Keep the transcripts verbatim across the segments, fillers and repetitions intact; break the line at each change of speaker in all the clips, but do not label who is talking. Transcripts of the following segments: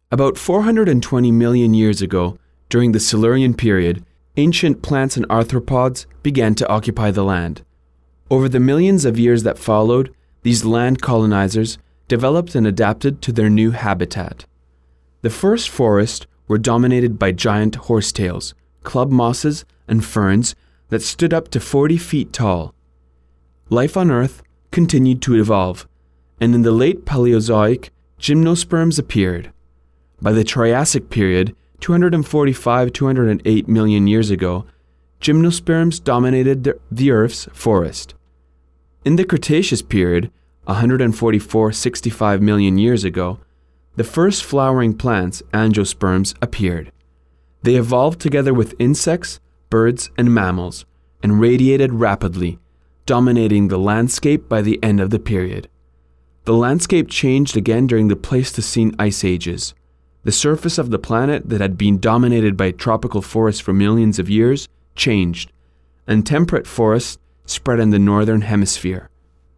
About four hundred twenty million years ago, during the Silurian period, ancient plants and arthropods began to occupy the land. Over the millions of years that followed, these land colonizers developed and adapted to their new habitat. The first forests were dominated by giant horsetails, club mosses, and ferns that stood up to forty feet tall. Life on Earth continued to evolve, and in the late Paleozoic, gymnosperms appeared. By the Triassic period, two hundred forty-five to two hundred eight million years ago, gymnosperms dominated the, the Earth's forest. In the Cretaceous period, one hundred forty-four to sixty-five million years ago, the first flowering plants, angiosperms, appeared. They evolved together with insects, birds, and mammals, and radiated rapidly, dominating the landscape by the end of the period. The landscape changed again during the Pleistocene ice ages. The surface of the planet that had been dominated by tropical forests for millions of years changed, and temperate forests spread in the northern hemisphere.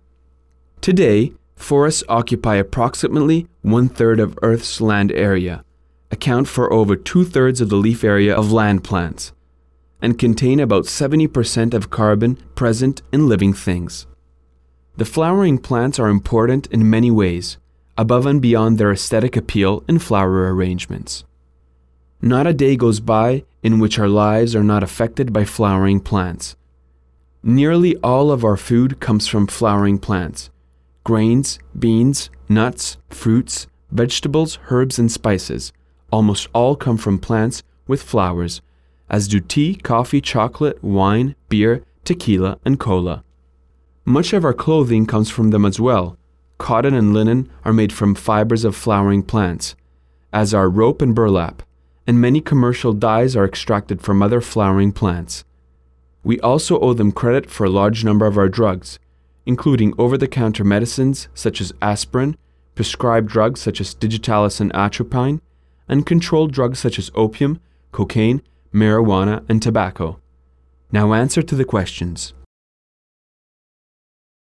Today, forests occupy approximately one-third of Earth's land area, account for over two-thirds of the leaf area of land plants, and contain about seventy percent of carbon present in living things. The flowering plants are important in many ways, above and beyond their aesthetic appeal and flower arrangements. Not a day goes by in which our lives are not affected by flowering plants. Nearly all of our food comes from flowering plants. Grains, beans, nuts, fruits, vegetables, herbs, and spices almost all come from plants with flowers, as do tea, coffee, chocolate, wine, beer, tequila, and cola. Much of our clothing comes from them as well. Cotton and linen are made from fibers of flowering plants, as are rope and burlap, and many commercial dyes are extracted from other flowering plants. We also owe them credit for a large number of our drugs, including over-the-counter medicines such as aspirin, prescribed drugs such as digitalis and atropine, and controlled drugs such as opium, cocaine, marijuana, and tobacco. Now answer to the questions.